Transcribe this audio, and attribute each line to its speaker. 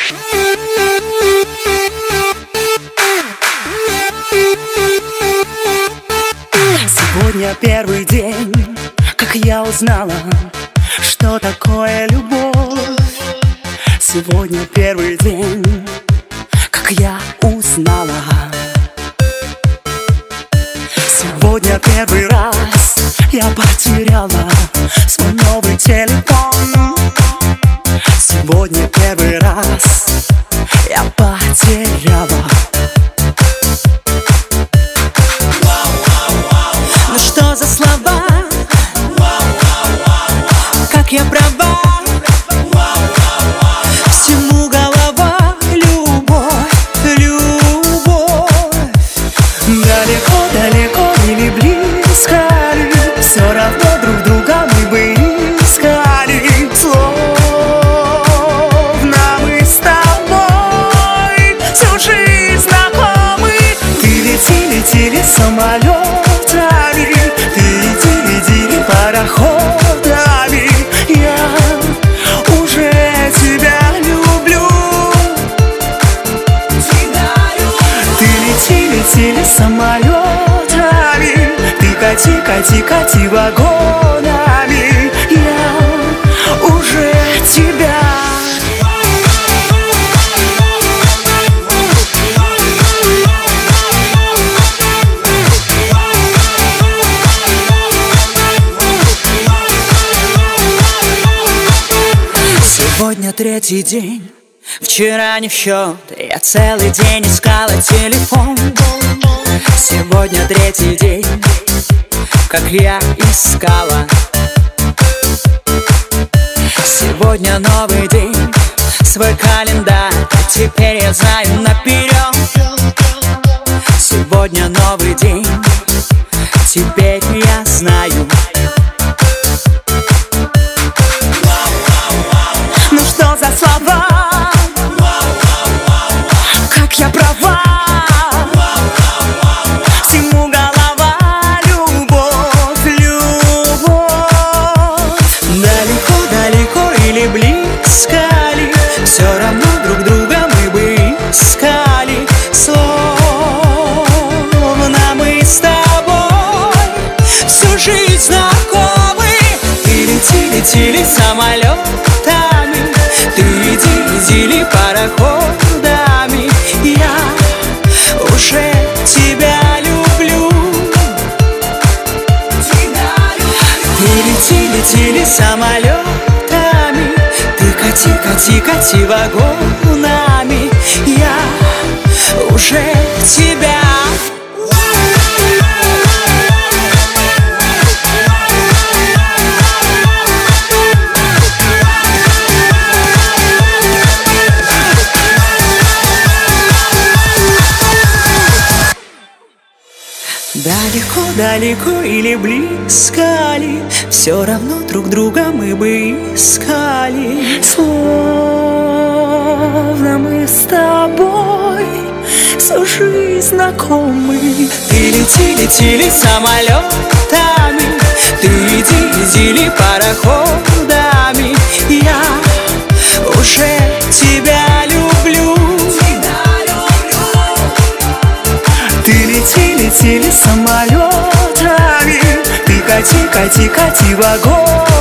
Speaker 1: Сегодня первый день, как я узнала, что такое любовь. Сегодня первый день, как я узнала. Сегодня первый раз я потеряла свой новый телефон. Сегодня первый раз я потеряла. Ну что за слова? Как я права? Всему голова, любовь, любовь. Далеко-далеко или близко ли, все равно друг друга мы бы искали. Словно мы с тобой всю жизнь знакомы. Ты лети самолетами, ты иди пароходами. Я уже тебя люблю. Ты лети самолетами, ты кати вагонами. Я уже тебя. Сегодня третий день, вчера не в счет. Я целый день искала телефон. Сегодня третий день, как я искала. Сегодня новый день, свой календарь теперь я знаю наперед. Сегодня новый день, теперь я знаю. Ну что за слова? Как я права? Всему голова, любовь, любовь. Далеко-далеко или близко ли, все равно друг друга мы бы искали. Словно мы с тобой всю жизнь знакомы. Ты лети самолетами, ты иди пароходами. Я уже тебя люблю. Ты лети самолетами, ты кати вагонами. Я уже тебя. Далеко или близко ли, все равно друг друга мы бы искали. Словно мы с тобой всю жизнь знакомы. Ты лети самолетами, ты иди пароходами. Я уже тебя люблю. Ты лети самолетами, ты кати вагон.